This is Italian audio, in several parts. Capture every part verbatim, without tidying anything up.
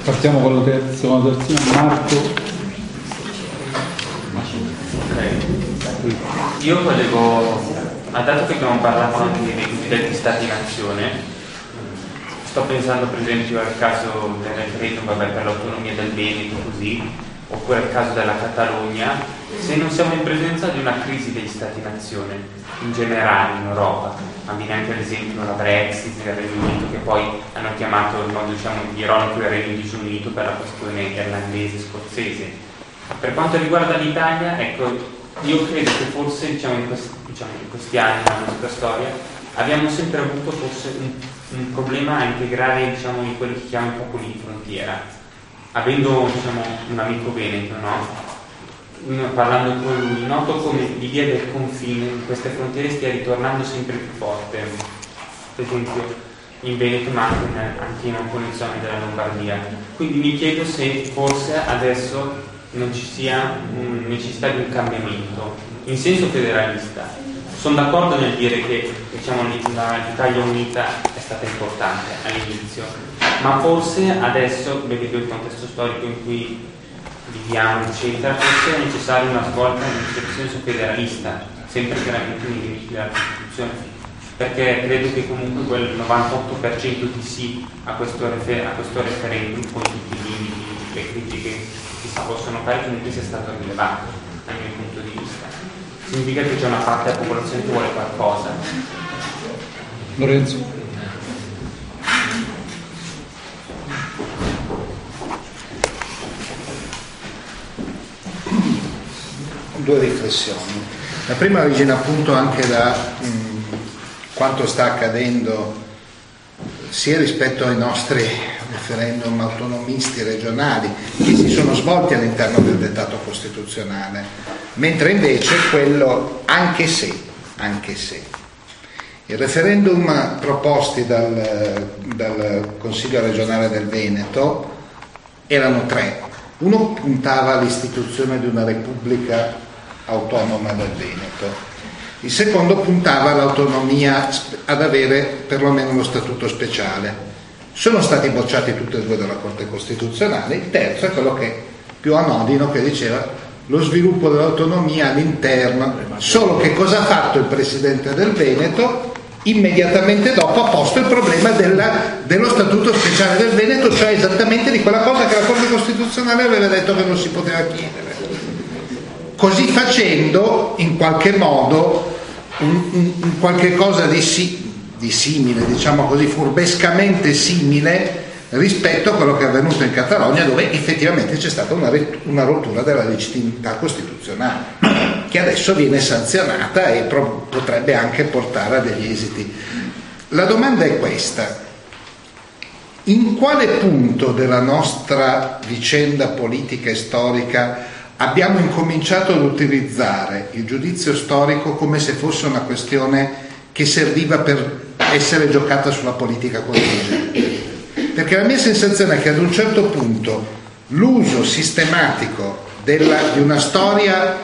Partiamo con la terza, seconda terzina. Marco. Okay. Io volevo, dato che abbiamo parlato anche dei cosiddetti stati nazione, sto pensando per esempio al caso del referendum vabbè, per l'autonomia del Veneto, così, oppure al caso della Catalogna, se non siamo in presenza di una crisi degli stati nazione in generale in Europa. Ma viene anche ad esempio la Brexit del Regno Unito, che poi hanno chiamato in modo diciamo ironico il Regno Disunito per la questione irlandese scozzese. Per quanto riguarda l'Italia, ecco, io credo che forse diciamo in, questi, diciamo, in questi anni nella nostra storia abbiamo sempre avuto forse un, un problema a integrare diciamo in quello che chiamano i popoli di frontiera, avendo diciamo un amico veneto, no? Parlando con lui, noto come l'idea del confine in queste frontiere stia ritornando sempre più forte, per esempio in Veneto ma anche in, anche in alcune zone della Lombardia. Quindi mi chiedo se forse adesso non ci sia um, necessità di un cambiamento in senso federalista. Sono d'accordo nel dire che diciamo, l'Italia unita è stata importante all'inizio, ma forse adesso, vedendo il contesto storico in cui viviamo, eccetera, forse è necessaria una svolta in senso federalista, sempre chiaramente nei limiti della Costituzione, perché credo che comunque quel novantotto per cento di sì a questo, refer- a questo referendum, con tutti i limiti, le critiche che si possono fare, comunque sia stato rilevato dal mio punto di vista. Significa che c'è una parte della popolazione che vuole qualcosa. Lorenzo. Due riflessioni. La prima origina appunto anche da mh, quanto sta accadendo sia rispetto ai nostri referendum autonomisti regionali che si sono svolti all'interno del dettato costituzionale, mentre invece quello, anche se, anche se i referendum proposti dal, dal Consiglio regionale del Veneto erano tre. Uno puntava all'istituzione di una repubblica autonoma del Veneto, il secondo puntava all'autonomia, ad avere perlomeno lo statuto speciale. Sono stati bocciati tutti e due dalla Corte Costituzionale. Il terzo è quello che più anodino, che diceva lo sviluppo dell'autonomia all'interno, solo che cosa ha fatto il Presidente del Veneto? Immediatamente dopo ha posto il problema della, dello statuto speciale del Veneto, cioè esattamente di quella cosa che la Corte Costituzionale aveva detto che non si poteva chiedere. Così facendo, in qualche modo, un, un, un qualche cosa di, si, di simile, diciamo così, furbescamente simile rispetto a quello che è avvenuto in Catalogna, dove effettivamente c'è stata una, una rottura della legittimità costituzionale, che adesso viene sanzionata e pro, potrebbe anche portare a degli esiti. La domanda è questa: in quale punto della nostra vicenda politica e storica abbiamo incominciato ad utilizzare il giudizio storico come se fosse una questione che serviva per essere giocata sulla politica contingente? Perché la mia sensazione è che ad un certo punto l'uso sistematico della, di una storia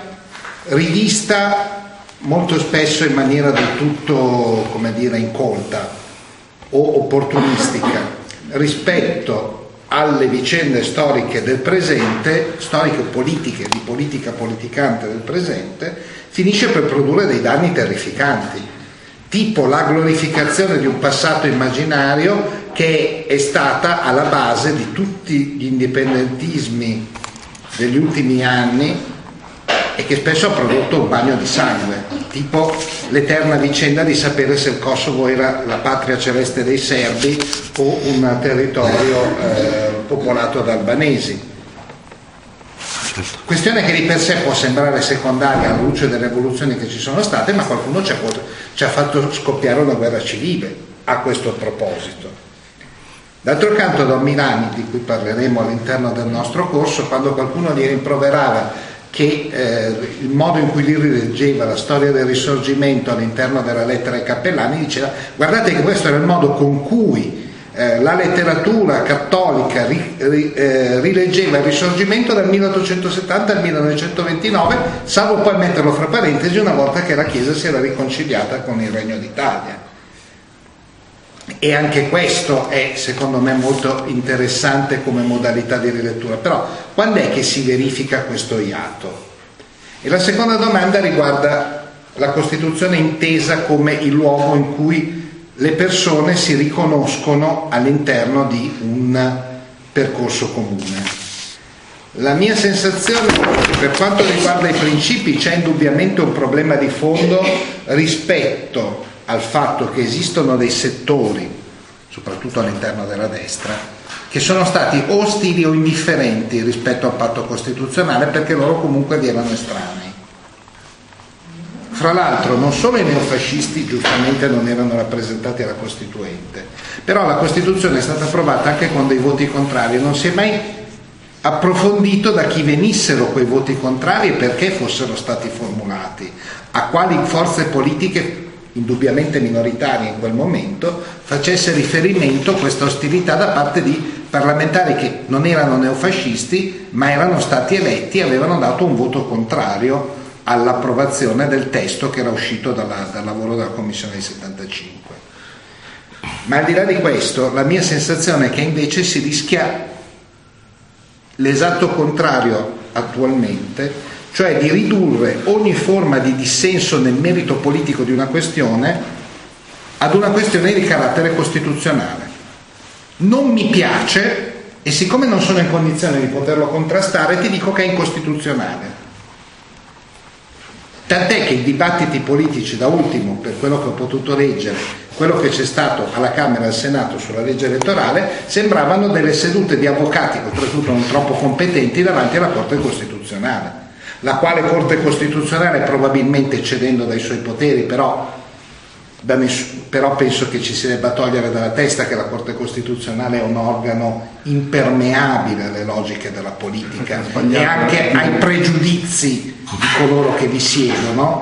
rivista molto spesso in maniera del tutto, come dire, incolta o opportunistica rispetto alle vicende storiche del presente, storiche politiche, di politica politicante del presente, finisce per produrre dei danni terrificanti, tipo la glorificazione di un passato immaginario che è stata alla base di tutti gli indipendentismi degli ultimi anni e che spesso ha prodotto un bagno di sangue, tipo l'eterna vicenda di sapere se il Kosovo era la patria celeste dei serbi o un territorio eh, popolato da albanesi. Questione che di per sé può sembrare secondaria alla luce delle evoluzioni che ci sono state, ma qualcuno ci ha, ci ha fatto scoppiare una guerra civile a questo proposito. D'altro canto Don Milani, di cui parleremo all'interno del nostro corso, quando qualcuno gli rimproverava che eh, il modo in cui lui rileggeva la storia del risorgimento all'interno della lettera ai Cappellani, diceva: guardate che questo era il modo con cui eh, la letteratura cattolica ri, ri, eh, rileggeva il risorgimento dal milleottocentosettanta al millenovecentoventinove, salvo poi metterlo fra parentesi una volta che la Chiesa si era riconciliata con il Regno d'Italia. e anche questo è secondo me molto interessante come modalità di rilettura. Però quando è che si verifica questo iato? E la seconda domanda riguarda la Costituzione intesa come il luogo in cui le persone si riconoscono all'interno di un percorso comune. La mia sensazione è che per quanto riguarda i principi c'è indubbiamente un problema di fondo rispetto al fatto che esistono dei settori, soprattutto all'interno della destra, che sono stati ostili o indifferenti rispetto al patto costituzionale perché loro comunque vi erano estranei. Fra l'altro non solo i neofascisti giustamente non erano rappresentati alla Costituente, però la Costituzione è stata approvata anche con dei voti contrari e non si è mai approfondito da chi venissero quei voti contrari e perché fossero stati formulati, a quali forze politiche indubbiamente minoritarie in quel momento facesse riferimento questa ostilità da parte di parlamentari che non erano neofascisti ma erano stati eletti e avevano dato un voto contrario all'approvazione del testo che era uscito dalla, dal lavoro della Commissione del settantacinque. Ma al di là di questo, la mia sensazione è che invece si rischia l'esatto contrario attualmente, cioè di ridurre ogni forma di dissenso nel merito politico di una questione ad una questione di carattere costituzionale. Non mi piace e siccome non sono in condizione di poterlo contrastare ti dico che è incostituzionale. Tant'è che i dibattiti politici, da ultimo, per quello che ho potuto leggere, quello che c'è stato alla Camera e al Senato sulla legge elettorale, sembravano delle sedute di avvocati, oltretutto non troppo competenti, davanti alla Corte Costituzionale, la quale Corte Costituzionale, probabilmente cedendo dai suoi poteri, però, da ness- però penso che ci si debba togliere dalla testa che la Corte Costituzionale è un organo impermeabile alle logiche della politica e anche ai pregiudizi di coloro che vi siedono,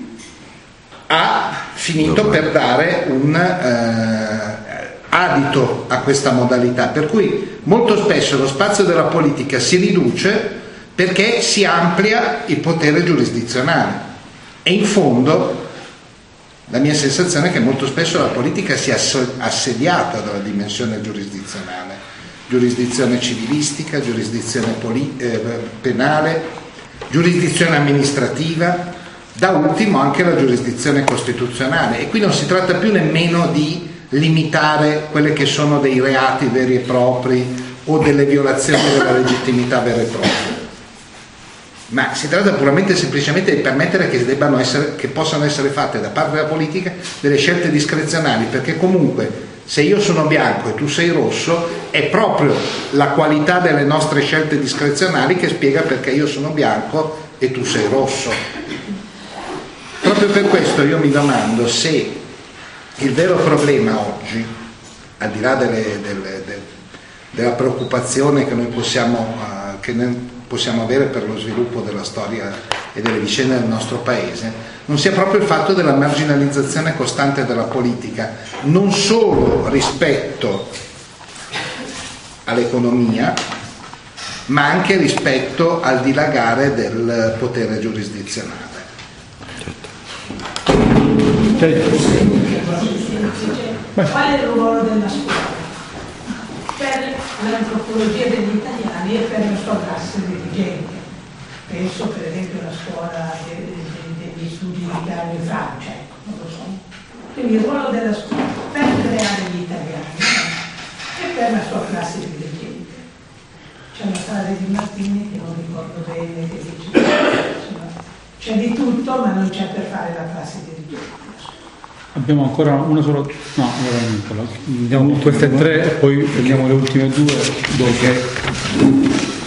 ha finito per dare un eh, adito a questa modalità, per cui molto spesso lo spazio della politica si riduce perché si amplia il potere giurisdizionale e in fondo la mia sensazione è che molto spesso la politica sia assediata dalla dimensione giurisdizionale, giurisdizione civilistica, giurisdizione poli- eh, penale, giurisdizione amministrativa, da ultimo anche la giurisdizione costituzionale, e qui non si tratta più nemmeno di limitare quelle che sono dei reati veri e propri o delle violazioni della legittimità vera e propria, ma si tratta puramente e semplicemente di permettere che debbano essere, che possano essere fatte da parte della politica delle scelte discrezionali, perché comunque se io sono bianco e tu sei rosso è proprio la qualità delle nostre scelte discrezionali che spiega perché io sono bianco e tu sei rosso. Proprio per questo io mi domando se il vero problema oggi, al di là delle, delle, de, della preoccupazione che noi possiamo, uh, che noi possiamo avere per lo sviluppo della storia e delle vicende del nostro paese, non sia proprio il fatto della marginalizzazione costante della politica, non solo rispetto all'economia, ma anche rispetto al dilagare del potere giurisdizionale. Qual è il ruolo della scuola per l'antropologia degli italiani e per la sua classe dirigente? Penso per esempio alla scuola de, de, degli studi di Carlo in Francia, non lo so. Quindi il ruolo della scuola per creare gli italiani e per la sua classe dirigente. C'è una frase di Martini che non ricordo bene, che dice insomma, c'è di tutto ma non c'è per fare la classe dirigente. Abbiamo ancora una sola, no, veramente, andiamo queste tre e poi prendiamo le ultime due dopo.